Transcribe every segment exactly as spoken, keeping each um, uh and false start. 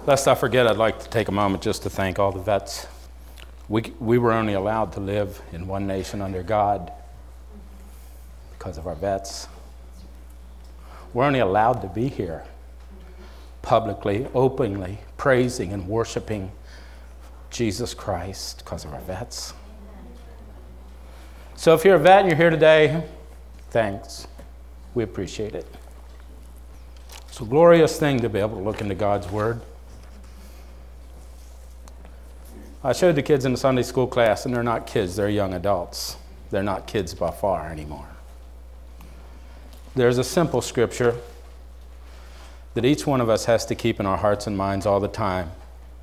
Lest I forget, I'd like to take a moment just to thank all the vets. We, we were only allowed to live in one nation under God because of our vets. We're only allowed to be here publicly, openly, praising and worshiping Jesus Christ because of our vets. So if you're a vet and you're here today, thanks. We appreciate it. It's a glorious thing to be able to look into God's Word. I showed the kids in the Sunday school class, and they're not kids, they're young adults. They're not kids by far anymore. There's a simple scripture that each one of us has to keep in our hearts and minds all the time.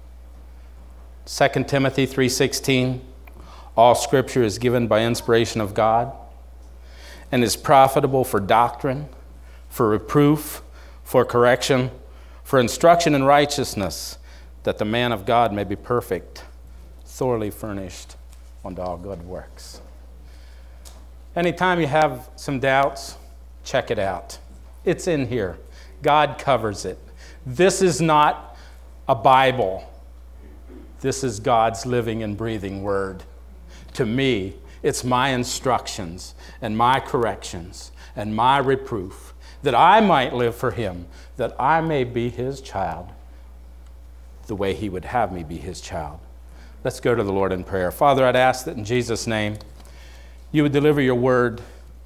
Second Timothy three sixteen, all scripture is given by inspiration of God and is profitable for doctrine, for reproof, for correction, for instruction in righteousness, that the man of God may be perfect, thoroughly furnished unto all good works. Anytime you have some doubts, check it out. It's in here. God covers it. This is not a Bible. This is God's living and breathing word. To me, it's my instructions and my corrections and my reproof, that I might live for him, that I may be his child the way he would have me be his child. Let's go to the Lord in prayer. Father, I'd ask that in Jesus' name, you would deliver your word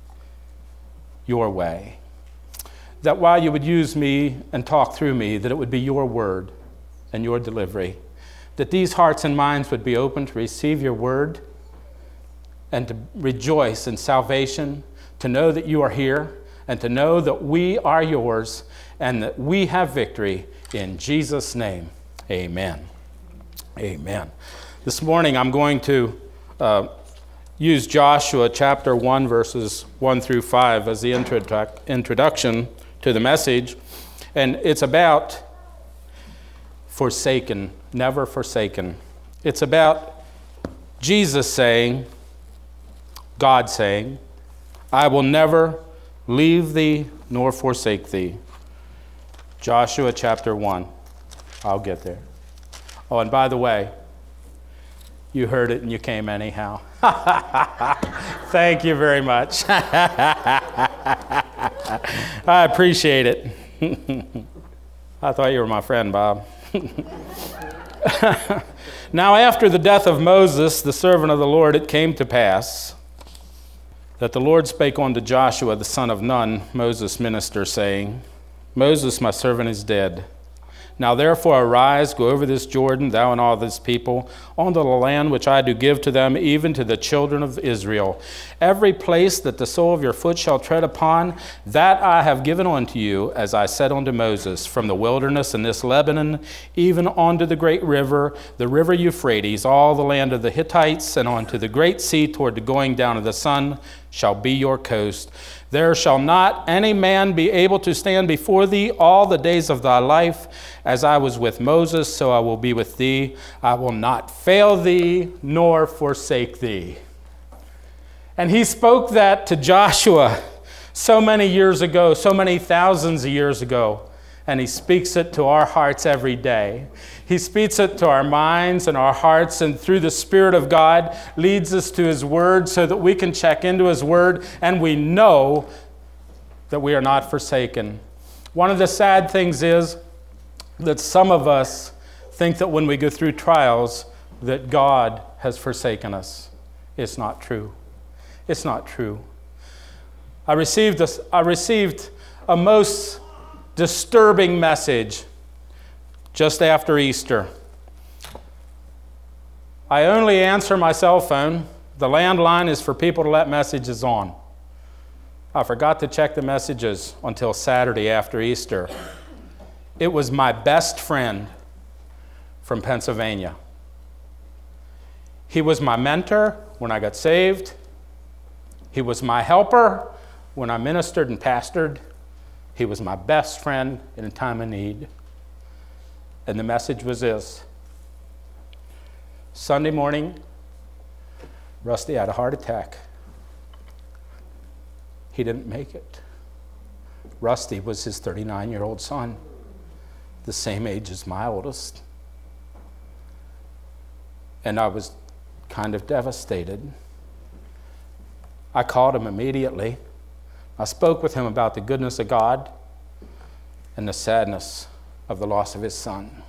your way. That while you would use me and talk through me, that it would be your word and your delivery. That these hearts and minds would be open to receive your word and to rejoice in salvation, to know that you are here, and to know that we are yours and that we have victory. In Jesus' name, amen. Amen. This morning I'm going to uh, use Joshua chapter one, verses one through five as the introdu- introduction to the message. And it's about forsaken, never forsaken. It's about Jesus saying, God saying, I will never leave thee nor forsake thee. Joshua chapter one. I'll get there. Oh, and by the way, you heard it and you came anyhow. Thank you very much. I appreciate it. I thought you were my friend, Bob. Now after the death of Moses, the servant of the Lord, it came to pass that the Lord spake unto Joshua, the son of Nun, Moses' minister, saying, Moses, my servant, is dead. Now therefore arise, go over this Jordan, thou and all this people, unto the land which I do give to them, even to the children of Israel. Every place that the sole of your foot shall tread upon, that I have given unto you, as I said unto Moses, from the wilderness and this Lebanon, even unto the great river, the river Euphrates, all the land of the Hittites, and unto the great sea toward the going down of the sun, shall be your coast. There shall not any man be able to stand before thee all the days of thy life. As I was with Moses, so I will be with thee. I will not fail thee, nor forsake thee. And he spoke that to Joshua so many years ago, so many thousands of years ago. And he speaks it to our hearts every day. He speaks it to our minds and our hearts, and through the Spirit of God leads us to his word so that we can check into his word and we know that we are not forsaken. One of the sad things is that some of us think that when we go through trials that God has forsaken us. It's not true. It's not true. I received a, I received a most disturbing message just after Easter. I only answer my cell phone. The landline is for people to let messages on. I forgot to check the messages until Saturday after Easter. It was my best friend from Pennsylvania. He was my mentor when I got saved. He was my helper when I ministered and pastored. He was my best friend in a time of need. And the message was this. Sunday morning, Rusty had a heart attack. He didn't make it. Rusty was his thirty-nine-year-old son. the same age as my oldest. And I was kind of devastated. I called him immediately. I spoke with him about the goodness of God and the sadness of the loss of his son.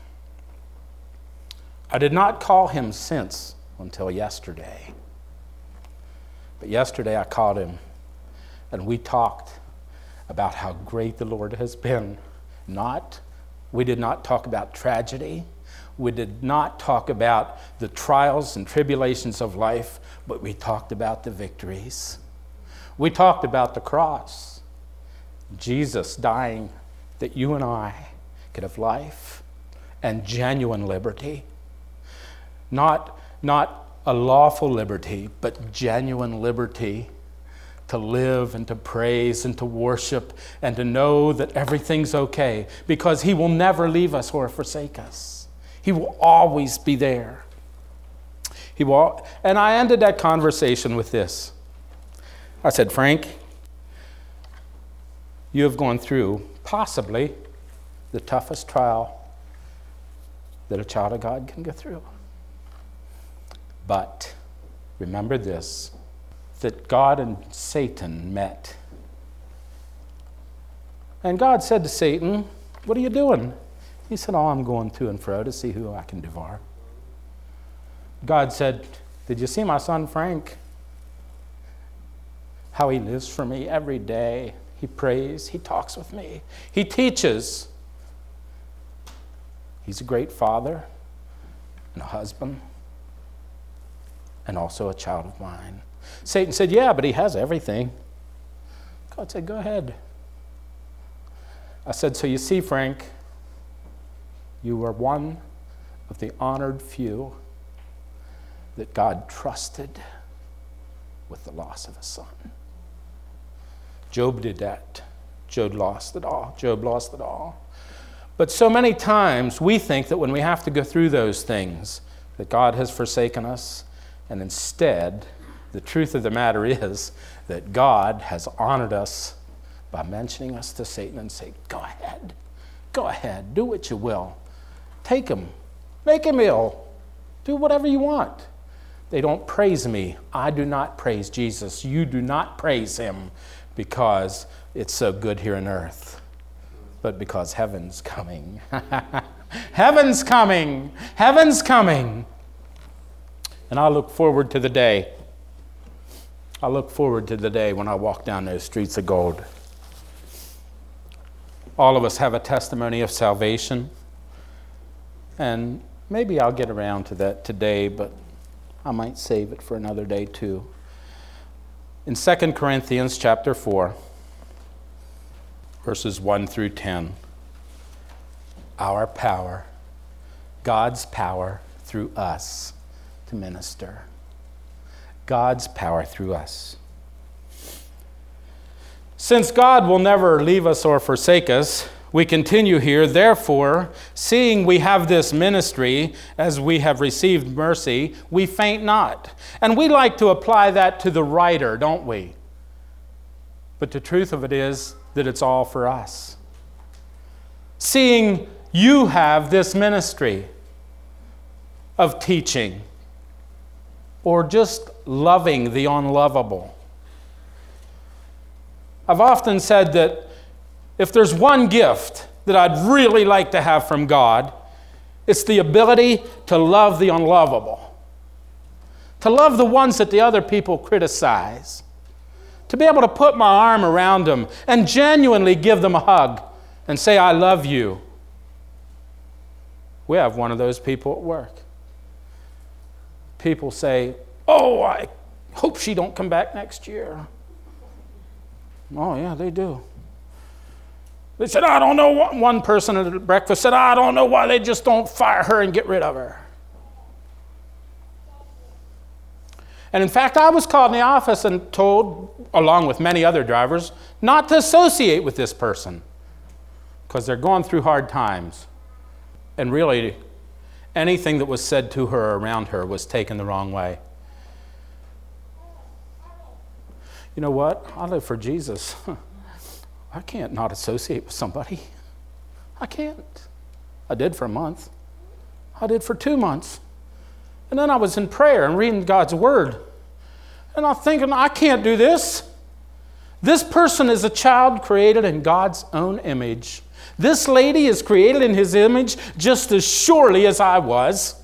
I did not call him since until yesterday. But yesterday I called him, and we talked about how great the Lord has been. Not, we did not talk about tragedy. We did not talk about the trials and tribulations of life, but we talked about the victories. We talked about the cross, Jesus dying that you and I could have life and genuine liberty. Not, not a lawful liberty, but genuine liberty to live and to praise and to worship and to know that everything's okay, because he will never leave us or forsake us. He will always be there. He will, and I ended that conversation with this. I said, Frank, you have gone through possibly the toughest trial that a child of God can go through. But remember this, that God and Satan met. And God said to Satan, what are you doing? He said, oh, I'm going to and fro to see who I can devour. God said, did you see my son Frank? How he lives for me every day. He prays, he talks with me, he teaches. He's a great father and a husband and also a child of mine. Satan said, yeah, but he has everything. God said, go ahead. I said, so you see, Frank, you are one of the honored few that God trusted with the loss of a son. Job did that. Job lost it all. Job lost it all. But so many times we think that when we have to go through those things, that God has forsaken us, and instead, the truth of the matter is that God has honored us by mentioning us to Satan and say, go ahead, go ahead, do what you will. Take him, make him ill, do whatever you want. They don't praise me. I do not praise Jesus. You do not praise him because it's so good here on earth, but because heaven's coming. Heaven's coming. Heaven's coming. And I look forward to the day. I look forward to the day when I walk down those streets of gold. All of us have a testimony of salvation. And maybe I'll get around to that today, but I might save it for another day too. In Second Corinthians chapter four, verses one through ten, our power, God's power through us to minister. God's power through us. Since God will never leave us or forsake us, we continue here, therefore, seeing we have this ministry, as we have received mercy, we faint not. And we like to apply that to the writer, don't we? But the truth of it is that it's all for us. Seeing you have this ministry of teaching, or just loving the unlovable. I've often said that if there's one gift that I'd really like to have from God, it's the ability to love the unlovable, to love the ones that the other people criticize, to be able to put my arm around them and genuinely give them a hug and say, I love you. We have one of those people at work. People say, oh, I hope she don't come back next year. Oh, yeah, they do. They said, I don't know what, one person at breakfast said, I don't know why they just don't fire her and get rid of her. And in fact, I was called in the office and told, along with many other drivers, not to associate with this person because they're going through hard times. And really, anything that was said to her or around her was taken the wrong way. You know what? I live for Jesus. I can't not associate with somebody. I can't. I did for a month. I did for two months. And then I was in prayer and reading God's word. And I'm thinking, I can't do this. This person is a child created in God's own image. This lady is created in his image just as surely as I was.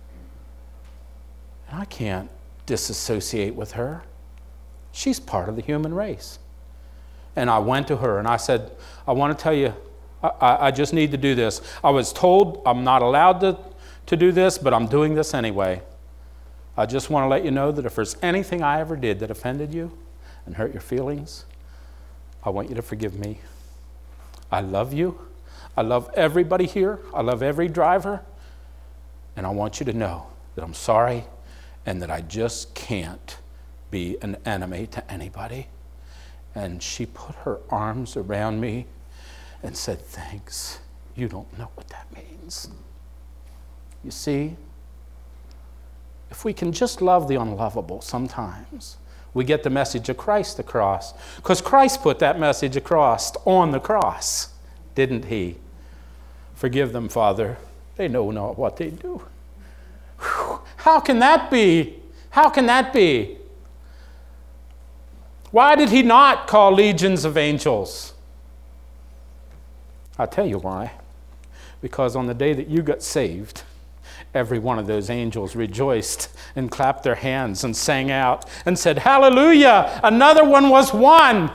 And I can't disassociate with her. She's part of the human race. And I went to her and I said, I want to tell you, I, I just need to do this. I was told I'm not allowed to, to do this, but I'm doing this anyway. I just want to let you know that if there's anything I ever did that offended you and hurt your feelings, I want you to forgive me. I love you. I love everybody here. I love every driver. And I want you to know that I'm sorry and that I just can't be an enemy to anybody. And she put her arms around me and said, thanks. You don't know what that means. You see, if we can just love the unlovable sometimes, we get the message of Christ across. Because Christ put that message across on the cross, didn't he? Forgive them, Father. They know not what they do. Whew. How can that be? How can that be? Why did he not call legions of angels? I'll tell you why. Because on the day that you got saved, every one of those angels rejoiced and clapped their hands and sang out and said, hallelujah, another one was won.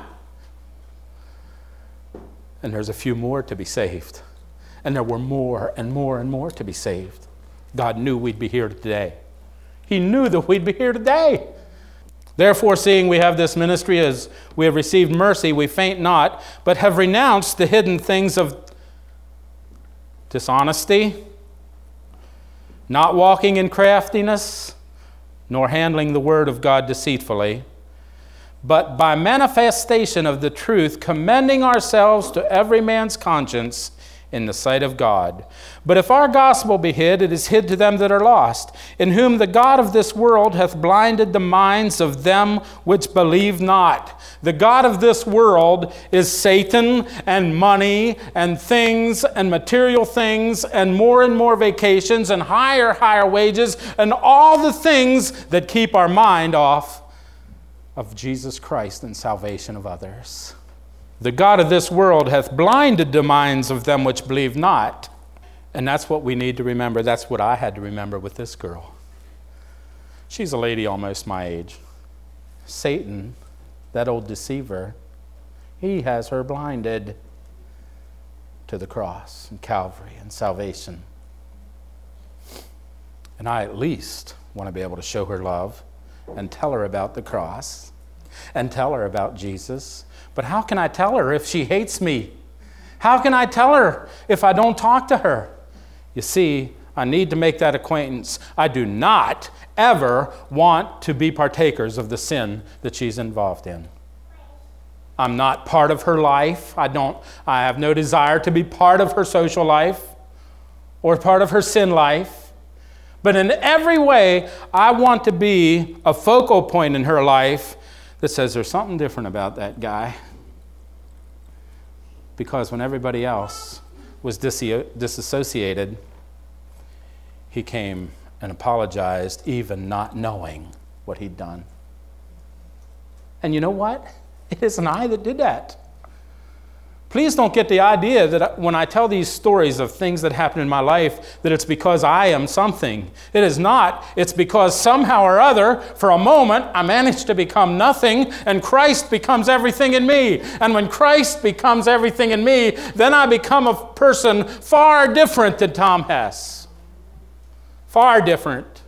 And there's a few more to be saved. And there were more and more and more to be saved. God knew we'd be here today. He knew that we'd be here today. Therefore, seeing we have this ministry as we have received mercy, we faint not, but have renounced the hidden things of dishonesty, not walking in craftiness, nor handling the word of God deceitfully, but by manifestation of the truth, commending ourselves to every man's conscience in the sight of God. But if our gospel be hid, it is hid to them that are lost, in whom the God of this world hath blinded the minds of them which believe not. The God of this world is Satan and money and things and material things and more and more vacations and higher, higher wages and all the things that keep our mind off of Jesus Christ and salvation of others. The God of this world hath blinded the minds of them which believe not. And that's what we need to remember. That's what I had to remember with this girl. She's a lady almost my age. Satan, that old deceiver, he has her blinded to the cross and Calvary and salvation. And I at least want to be able to show her love and tell her about the cross and tell her about Jesus. But how can I tell her if she hates me? How can I tell her if I don't talk to her? You see, I need to make that acquaintance. I do not ever want to be partakers of the sin that she's involved in. I'm not part of her life. I don't, I have no desire to be part of her social life or part of her sin life. But in every way, I want to be a focal point in her life that says there's something different about that guy. Because when everybody else was dis- disassociated, he came and apologized, even not knowing what he'd done. And you know what? It isn't I that did that. Please don't get the idea that when I tell these stories of things that happen in my life, that it's because I am something. It is not. It's because somehow or other, for a moment, I managed to become nothing, and Christ becomes everything in me. And when Christ becomes everything in me, then I become a person far different than Tom Hess. Far different.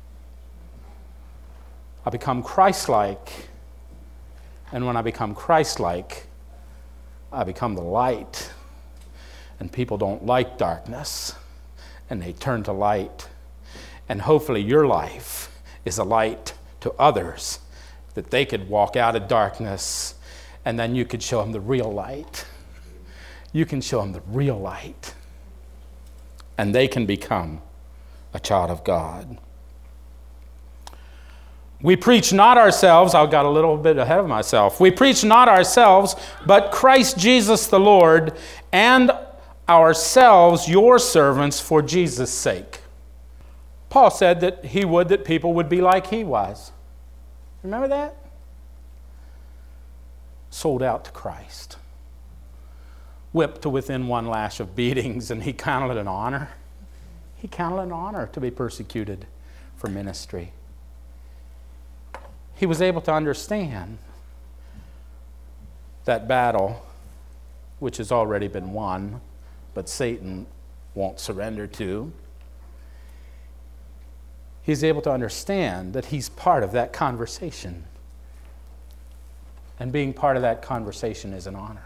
I become Christ-like. And when I become Christ-like, I become the light, and people don't like darkness, and they turn to light. And hopefully your life is a light to others, that they could walk out of darkness, and then you could show them the real light. You can show them the real light, and they can become a child of God. We preach not ourselves, I got a little bit ahead of myself. We preach not ourselves, but Christ Jesus the Lord, and ourselves your servants for Jesus' sake. Paul said that he would that people would be like he was. Remember that? Sold out to Christ. Whipped to within one lash of beatings, and he counted it an honor. He counted it an honor to be persecuted for ministry. He was able to understand that battle, which has already been won, but Satan won't surrender to. He's able to understand that he's part of that conversation. And being part of that conversation is an honor.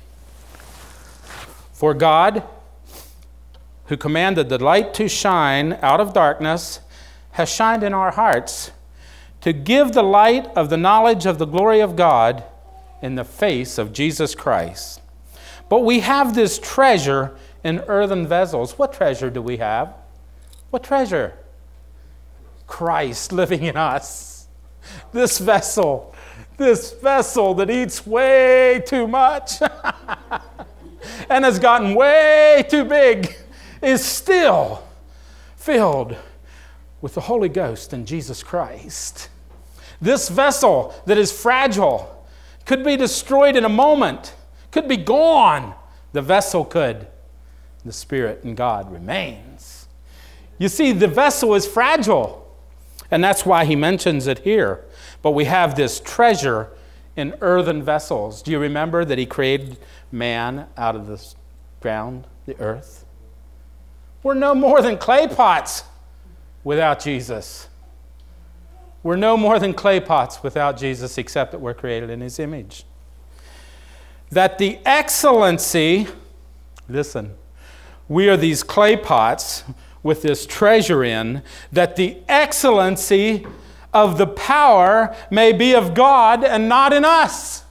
For God, who commanded the light to shine out of darkness, has shined in our hearts to give the light of the knowledge of the glory of God in the face of Jesus Christ. But we have this treasure in earthen vessels. What treasure do we have? What treasure? Christ living in us. This vessel, this vessel that eats way too much and has gotten way too big, is still filled with the Holy Ghost and Jesus Christ. This vessel that is fragile could be destroyed in a moment, could be gone. The vessel could. The Spirit and God remains. You see, the vessel is fragile, and that's why he mentions it here. But we have this treasure in earthen vessels. Do you remember that he created man out of the ground, the earth? We're no more than clay pots without Jesus. We're no more than clay pots without Jesus, except that we're created in his image. That the excellency, listen, we are these clay pots with this treasure in, that the excellency of the power may be of God and not in us.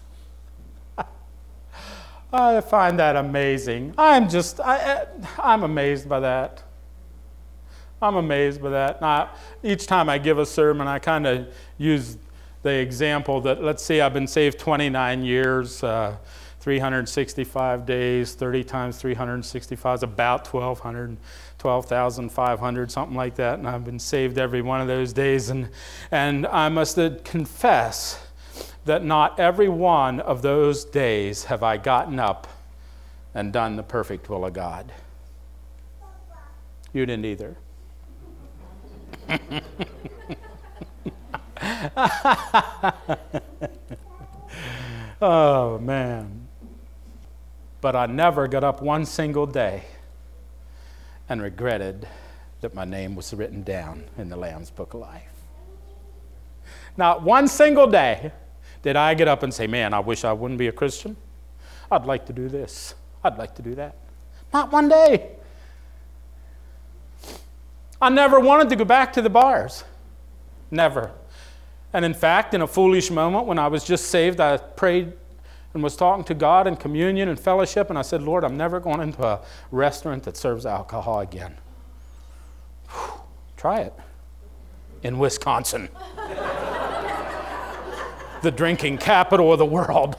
I find that amazing. I'm just, I, I'm amazed by that. I'm amazed by that. Now, each time I give a sermon, I kind of use the example that, let's say I've been saved twenty-nine years, uh, three hundred sixty-five days, thirty times three hundred sixty-five is about twelve hundred, twelve thousand five hundred, something like that. And I've been saved every one of those days. And, and I must confess that not every one of those days have I gotten up and done the perfect will of God. You didn't either. Oh, man. But I never got up one single day and regretted that my name was written down in the Lamb's Book of Life. Not one single day did I get up and say, man, I wish I wouldn't be a Christian. I'd like to do this. I'd like to do that. Not one day. I never wanted to go back to the bars. Never. And in fact, in a foolish moment when I was just saved, I prayed and was talking to God in communion and fellowship, and I said, Lord, I'm never going into a restaurant that serves alcohol again. Whew. Try it. In Wisconsin. The drinking capital of the world.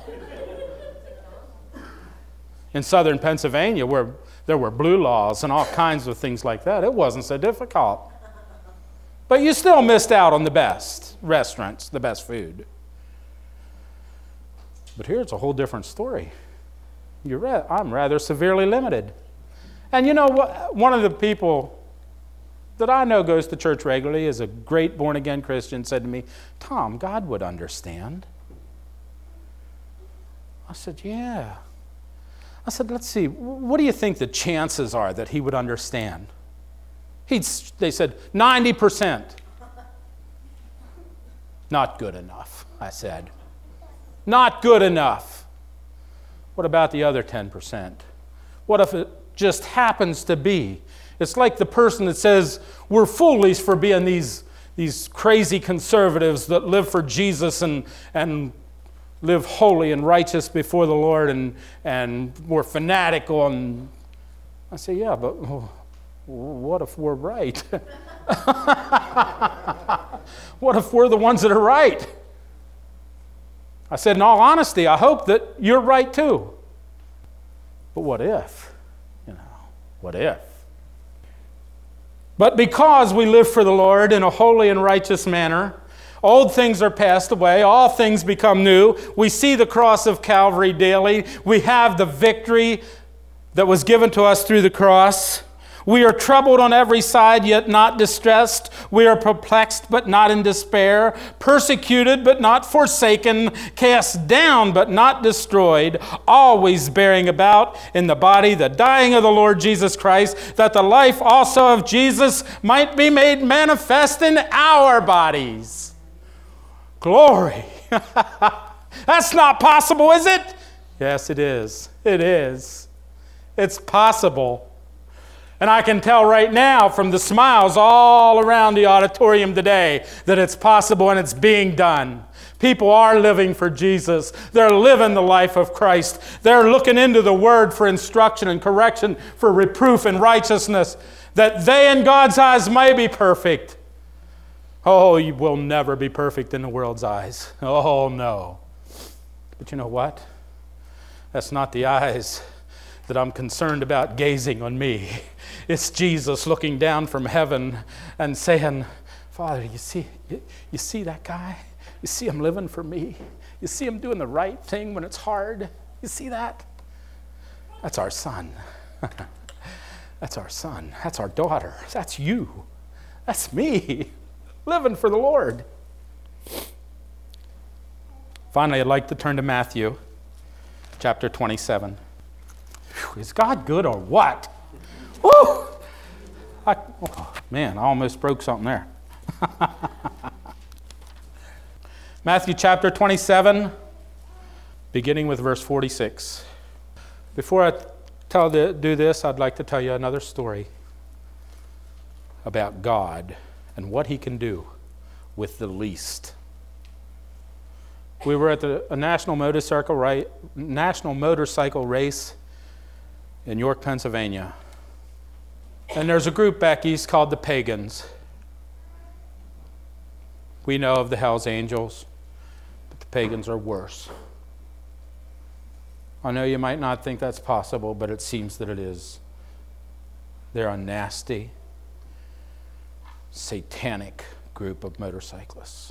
In southern Pennsylvania, where there were blue laws and all kinds of things like that, it wasn't so difficult. But you still missed out on the best restaurants, the best food. But here it's a whole different story. You're right, I'm rather severely limited. And you know what? One of the people that I know goes to church regularly is a great born-again Christian, said to me, Tom, God would understand. I said, yeah. I said, let's see, what do you think the chances are that he would understand? He'd, they said, ninety percent. Not good enough, I said. Not good enough. What about the other ten percent? What if it just happens to be? It's like the person that says, we're foolish for being these, these crazy conservatives that live for Jesus and, and live holy and righteous before the Lord, and, and we're fanatical. And I say, yeah, but what if we're right? What if we're the ones that are right? I said, in all honesty, I hope that you're right too. But what if? You know. What if? But because we live for the Lord in a holy and righteous manner, old things are passed away, all things become new. We see the cross of Calvary daily. We have the victory that was given to us through the cross. We are troubled on every side, yet not distressed. We are perplexed, but not in despair. Persecuted, but not forsaken. Cast down, but not destroyed. Always bearing about in the body the dying of the Lord Jesus Christ, that the life also of Jesus might be made manifest in our bodies. Glory. That's not possible, is it? Yes, it is. It is. It's possible. And I can tell right now from the smiles all around the auditorium today that it's possible and it's being done. People are living for Jesus. They're living the life of Christ. They're looking into the Word for instruction and correction, for reproof and righteousness, that they in God's eyes may be perfect. Oh, you will never be perfect in the world's eyes. Oh, no. But you know what? That's not the eyes that I'm concerned about gazing on me. It's Jesus looking down from heaven and saying, Father, you see, you, you see that guy? You see him living for me? You see him doing the right thing when it's hard? You see that? That's our son. That's our son. That's our daughter. That's you. That's me, living for the Lord. Finally, I'd like to turn to Matthew chapter twenty-seven. Whew, is God good or what? Woo! I, oh, man, I almost broke something there. Matthew chapter twenty-seven, beginning with verse forty-six. Before I tell the, do this, I'd like to tell you another story about God and what He can do with the least. We were at the, a national motorcycle, right, national motorcycle race in York, Pennsylvania. And there's a group back east called the Pagans. We know of the Hells Angels, but the Pagans are worse. I know you might not think that's possible, but it seems that it is. They're a nasty, satanic group of motorcyclists.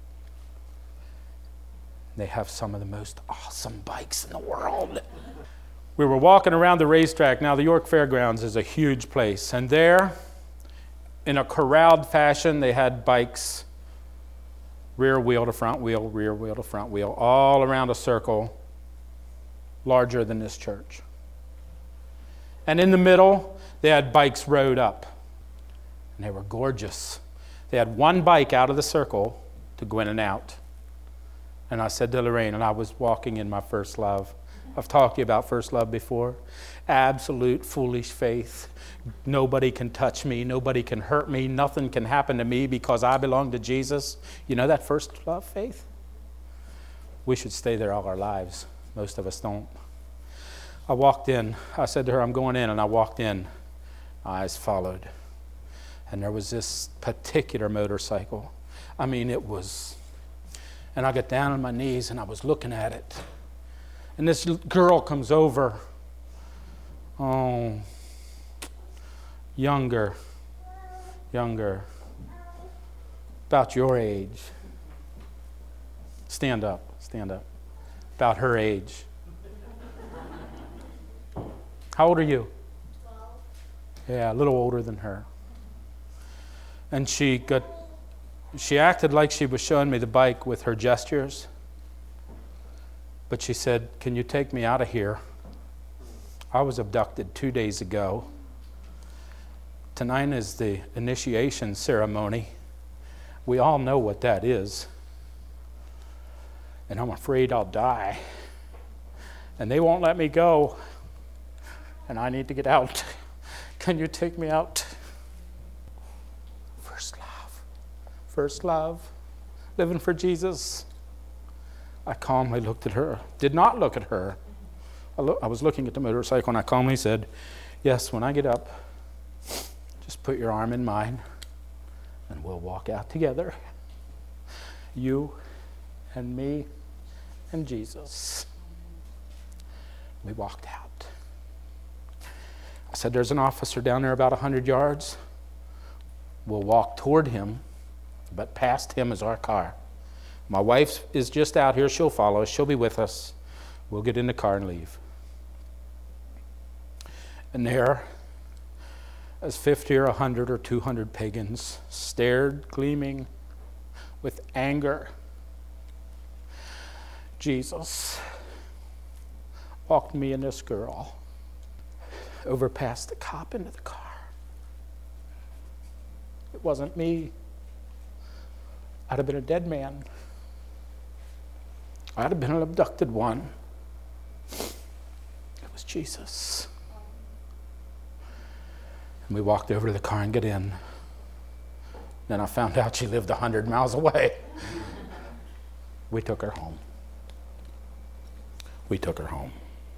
They have some of the most awesome bikes in the world. We were walking around the racetrack. Now, the York Fairgrounds is a huge place. And there, in a corralled fashion, they had bikes, rear wheel to front wheel, rear wheel to front wheel, all around a circle larger than this church. And in the middle, they had bikes rowed up. And they were gorgeous. They had one bike out of the circle to go in and out. And I said to Lorraine, and I was walking in my first love. I've talked to you about first love before. Absolute foolish faith. Nobody can touch me. Nobody can hurt me. Nothing can happen to me because I belong to Jesus. You know that first love faith? We should stay there all our lives. Most of us don't. I walked in. I said to her, I'm going in. And I walked in. My eyes followed. And there was this particular motorcycle. I mean, it was... And I got down on my knees and I was looking at it. And this girl comes over. Oh, younger, younger, about your age. Stand up, stand up. About her age. How old are you? twelve. Yeah, a little older than her. And she got, she acted like she was showing me the bike with her gestures. But she said, can you take me out of here? I was abducted two days ago. Tonight is the initiation ceremony. We all know what that is. And I'm afraid I'll die. And they won't let me go. And I need to get out. Can you take me out? First love. First love. Living for Jesus. I calmly looked at her. Did not look at her. I, lo- I was looking at the motorcycle and I calmly said, yes, when I get up, just put your arm in mine and we'll walk out together. You and me and Jesus. We walked out. I said, there's an officer down there about one hundred yards. We'll walk toward him, but past him is our car. My wife is just out here. She'll follow us. She'll be with us. We'll get in the car and leave. And there, as fifty or one hundred or two hundred pagans stared, gleaming with anger, Jesus walked me and this girl over past the cop into the car. It wasn't me. I'd have been a dead man. I'd have been an abducted one. It was Jesus. And we walked over to the car and got in. Then I found out she lived one hundred miles away. We took her home. We took her home.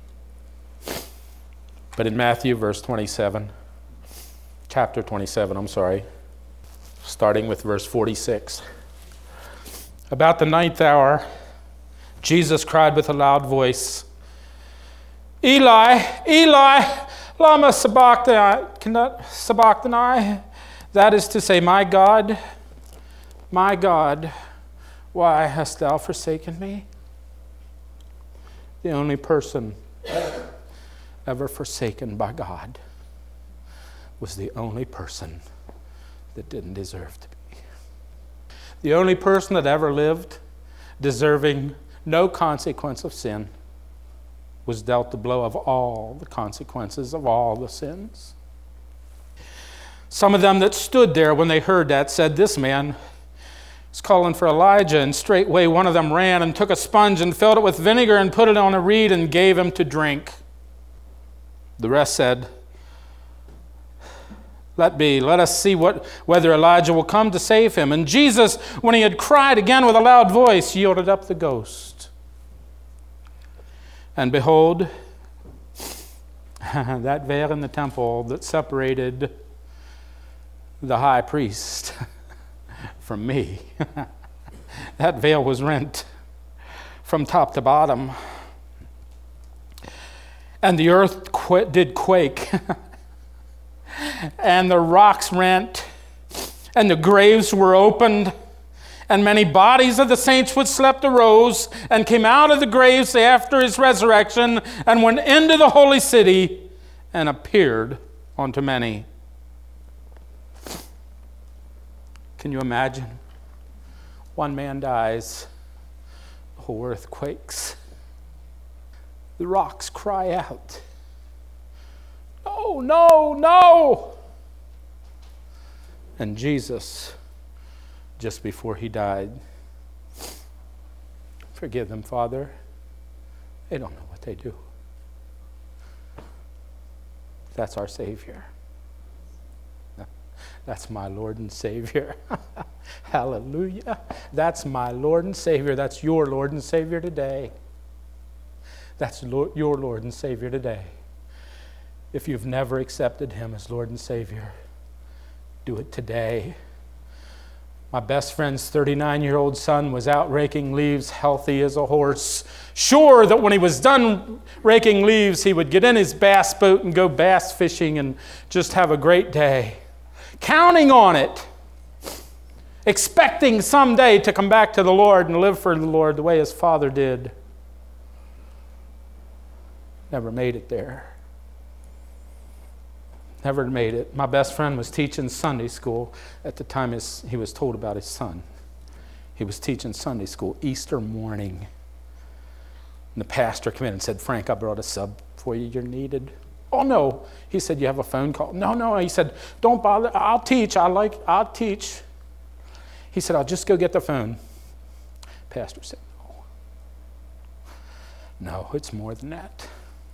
But in Matthew, verse twenty-seven, chapter twenty-seven, I'm sorry, starting with verse forty-six. About the ninth hour, Jesus cried with a loud voice, Eli, Eli, lama sabachthani, sabachthani. That is to say, my God, my God, why hast thou forsaken me? The only person ever forsaken by God was the only person that didn't deserve to be. The only person that ever lived deserving no consequence of sin was dealt the blow of all the consequences of all the sins. Some of them that stood there when they heard that said, this man is calling for Elijah. And straightway one of them ran and took a sponge and filled it with vinegar and put it on a reed and gave him to drink. The rest said, let be, let us see what whether Elijah will come to save him. And Jesus, when he had cried again with a loud voice, yielded up the ghost. And behold, that veil in the temple that separated the high priest from me, that veil was rent from top to bottom. And the earth qu- did quake, and the rocks rent, and the graves were opened, and many bodies of the saints which slept arose and came out of the graves after his resurrection and went into the holy city and appeared unto many. Can you imagine? One man dies, the whole earth quakes. The rocks cry out, no, no, no. And Jesus, just before he died, forgive them, Father. They don't know what they do. That's our Savior. That's my Lord and Savior. Hallelujah. That's my Lord and Savior. That's your Lord and Savior today. That's Lord, your Lord and Savior today. If you've never accepted him as Lord and Savior, do it today. My best friend's thirty-nine-year-old son was out raking leaves, healthy as a horse, sure that when he was done raking leaves, he would get in his bass boat and go bass fishing and just have a great day. Counting on it, expecting someday to come back to the Lord and live for the Lord the way his father did. Never made it there. Never made it. My best friend was teaching Sunday school at the time his, he was told about his son. He was teaching Sunday school Easter morning. And the pastor came in and said, Frank, I brought a sub for you. You're needed. Oh, no. He said, you have a phone call? No, no. He said, don't bother. I'll teach. I like, I'll teach. He said, I'll just go get the phone. Pastor said, no. No, it's more than that.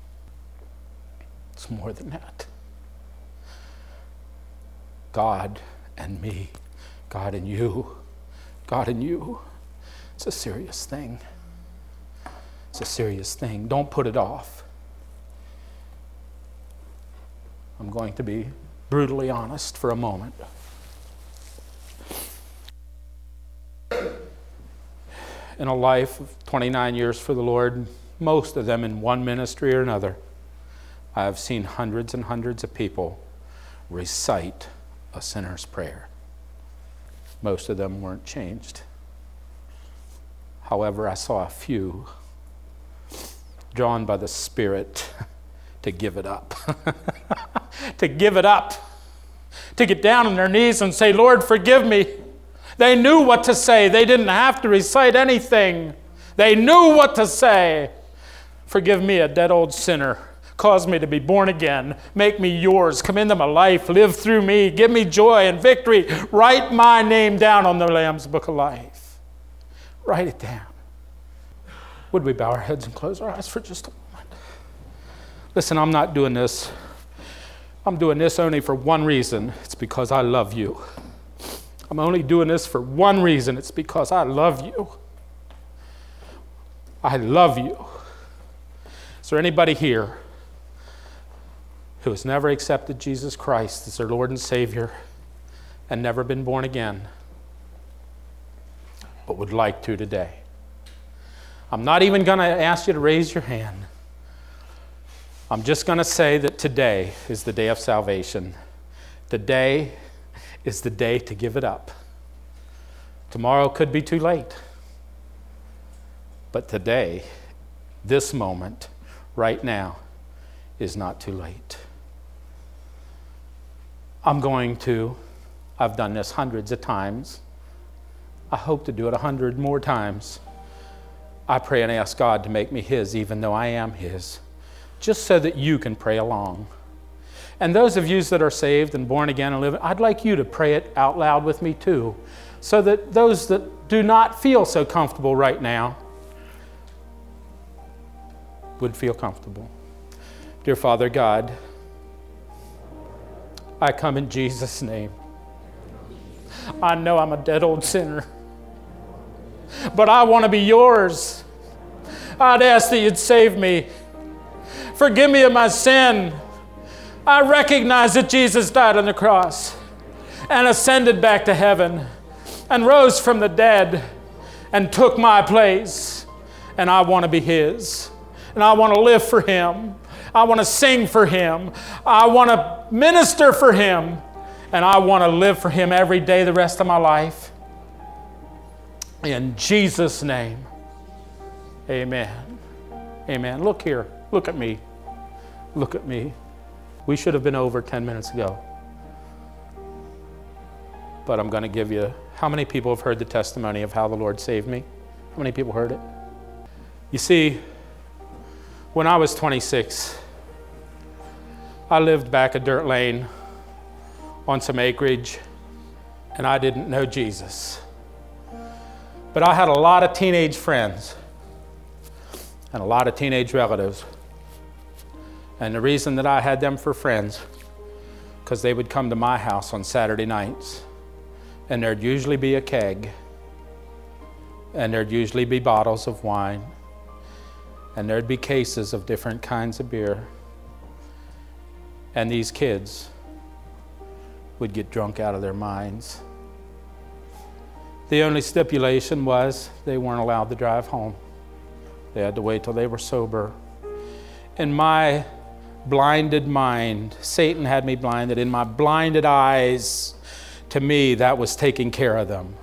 It's more than that. God and me, God and you, God and you. It's a serious thing. It's a serious thing. Don't put it off. I'm going to be brutally honest for a moment. In a life of twenty-nine years for the Lord, most of them in one ministry or another, I have seen hundreds and hundreds of people recite a sinner's prayer. Most of them weren't changed. However, I saw a few drawn by the Spirit to give it up. To give it up. To get down on their knees and say, Lord, forgive me. They knew what to say. They didn't have to recite anything. They knew what to say. Forgive me, a dead old sinner. Cause me to be born again. Make me yours. Come into my life. Live through me. Give me joy and victory. Write my name down on the Lamb's Book of Life. Write it down. Would we bow our heads and close our eyes for just a moment? Listen, I'm not doing this. I'm doing this only for one reason. It's because I love you. I'm only doing this for one reason. It's because I love you. I love you. Is there anybody here who has never accepted Jesus Christ as their Lord and Savior and never been born again, but would like to today? I'm not even going to ask you to raise your hand. I'm just going to say that today is the day of salvation. Today is the day to give it up. Tomorrow could be too late. But today, this moment, right now, is not too late. I'm going to, I've done this hundreds of times. I hope to do it a hundred more times. I pray and ask God to make me His, even though I am His, just so that you can pray along. And those of you that are saved and born again and live, I'd like you to pray it out loud with me too, so that those that do not feel so comfortable right now would feel comfortable. Dear Father God, I come in Jesus' name. I know I'm a dead old sinner, but I want to be yours. I'd ask that you'd save me. Forgive me of my sin. I recognize that Jesus died on the cross and ascended back to heaven and rose from the dead and took my place. And I want to be His. And I want to live for Him. I want to sing for Him. I want to minister for Him. And I want to live for Him every day the rest of my life. In Jesus' name, amen. Amen. Look here. Look at me. Look at me. We should have been over ten minutes ago. But I'm going to give you, how many people have heard the testimony of how the Lord saved me? How many people heard it? You see, when I was twenty-six, I lived back a dirt lane on some acreage, and I didn't know Jesus. But I had a lot of teenage friends and a lot of teenage relatives. And the reason that I had them for friends, because they would come to my house on Saturday nights, and there'd usually be a keg, and there'd usually be bottles of wine, and there'd be cases of different kinds of beer. And these kids would get drunk out of their minds. The only stipulation was they weren't allowed to drive home. They had to wait till they were sober. In my blinded mind, Satan had me blinded. In my blinded eyes, to me, that was taking care of them.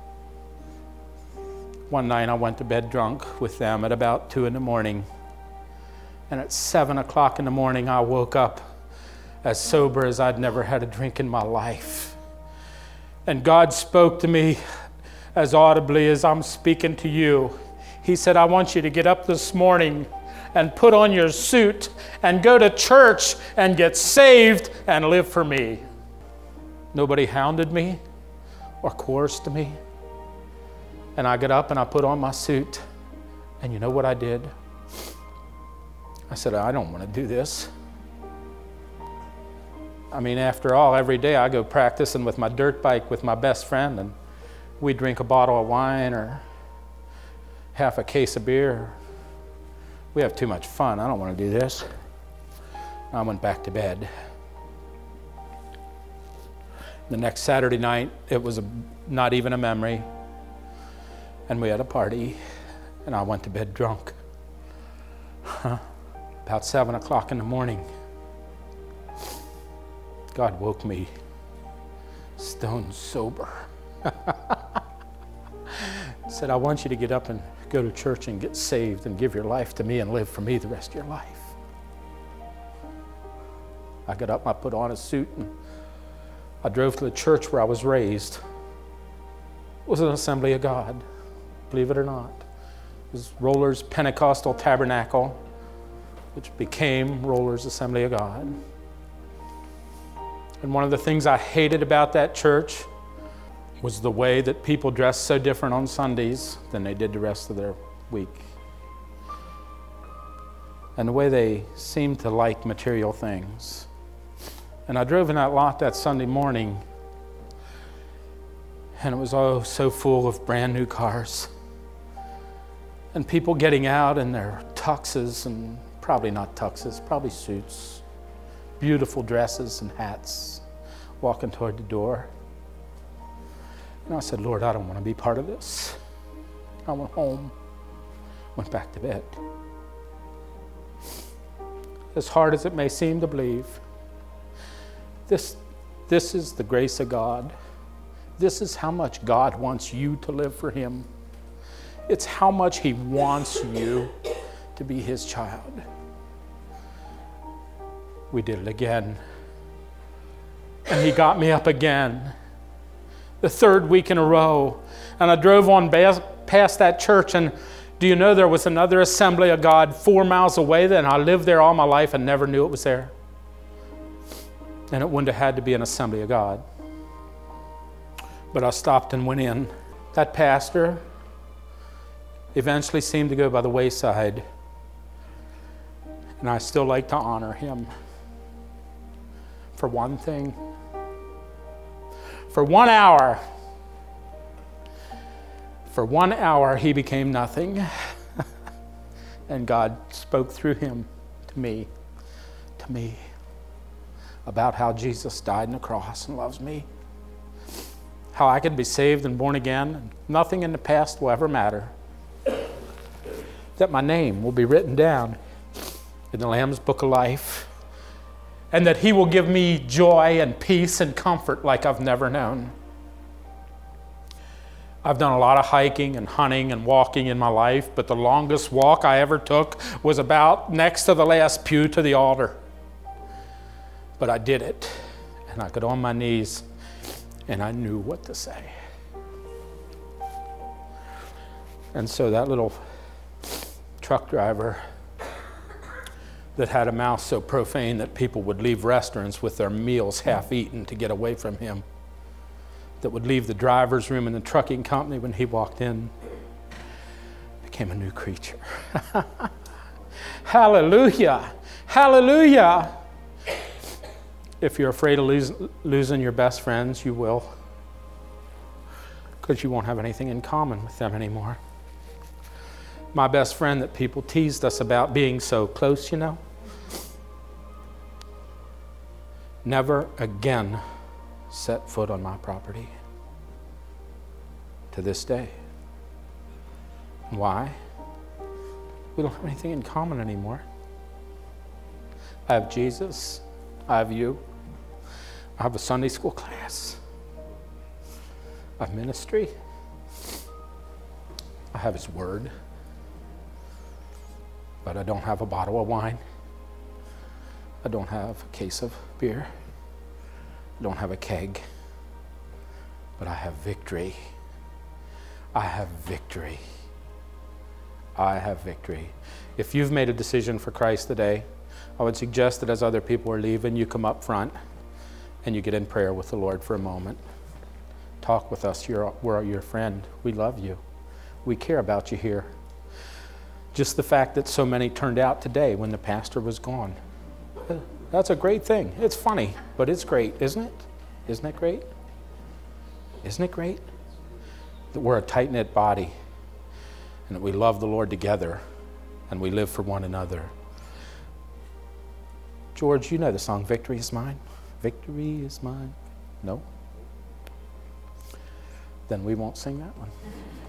One night I went to bed drunk with them at about two in the morning. And at seven o'clock in the morning, I woke up as sober as I'd never had a drink in my life. And God spoke to me as audibly as I'm speaking to you. He said, I want you to get up this morning and put on your suit and go to church and get saved and live for me. Nobody hounded me or coerced me. And I got up and I put on my suit. And you know what I did? I said, I don't want to do this. I mean, after all, every day I go practicing with my dirt bike with my best friend, and we drink a bottle of wine or half a case of beer. We have too much fun. I don't want to do this. I went back to bed. The next Saturday night, it was a, not even a memory, and we had a party, and I went to bed drunk. About seven o'clock in the morning, God woke me stone sober. Said, I want you to get up and go to church and get saved and give your life to me and live for me the rest of your life. I got up, I put on a suit, and I drove to the church where I was raised. It was an Assembly of God, believe it or not. It was Rollers Pentecostal Tabernacle, which became Rollers Assembly of God. And one of the things I hated about that church was the way that people dressed so different on Sundays than they did the rest of their week. And the way they seemed to like material things. And I drove in that lot that Sunday morning, and it was oh so full of brand new cars. And people getting out in their tuxes, and probably not tuxes, probably suits, beautiful dresses and hats, walking toward the door. And I said, Lord, I don't want to be part of this. I went home, went back to bed. As hard as it may seem to believe, this, this is the grace of God. This is how much God wants you to live for Him. It's how much He wants you to be His child. We did it again. And He got me up again. The third week in a row. And I drove on past that church, and do you know there was another Assembly of God four miles away, and I lived there all my life and never knew it was there. And it wouldn't have had to be an Assembly of God. But I stopped and went in. That pastor eventually seemed to go by the wayside, and I still like to honor him. For one thing, for one hour, for one hour he became nothing, and God spoke through him to me, to me, about how Jesus died on the cross and loves me, how I could be saved and born again, and nothing in the past will ever matter, that my name will be written down in the Lamb's Book of Life, and that He will give me joy and peace and comfort like I've never known. I've done a lot of hiking and hunting and walking in my life, but the longest walk I ever took was about next to the last pew to the altar. But I did it, and I got on my knees, and I knew what to say. And so that little truck driver that had a mouth so profane that people would leave restaurants with their meals half eaten to get away from him, that would leave the driver's room in the trucking company when he walked in, became a new creature. Hallelujah! Hallelujah! If you're afraid of lose, losing your best friends, you will, because you won't have anything in common with them anymore. My best friend that people teased us about being so close, you know, never again set foot on my property to this day. Why? We don't have anything in common anymore. I have Jesus. I have you. I have a Sunday school class. I have ministry. I have His Word. But I don't have a bottle of wine. I don't have a case of beer. I don't have a keg. But I have victory. I have victory. I have victory. If you've made a decision for Christ today, I would suggest that as other people are leaving, you come up front and you get in prayer with the Lord for a moment. Talk with us. You're, we're your friend. We love you. We care about you here. Just the fact that so many turned out today when the pastor was gone. That's a great thing. It's funny, but it's great, isn't it? Isn't it great? Isn't it great? That we're a tight-knit body and that we love the Lord together and we live for one another. George, you know the song, Victory is Mine? Victory is mine. No? Then we won't sing that one.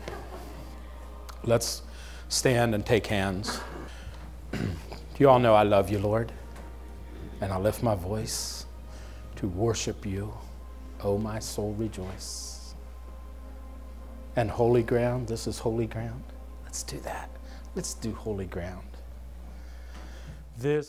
Let's stand and take hands. You all know I love you, Lord. And I lift my voice to worship you. Oh, my soul, rejoice. And holy ground, this is holy ground. Let's do that. Let's do holy ground. This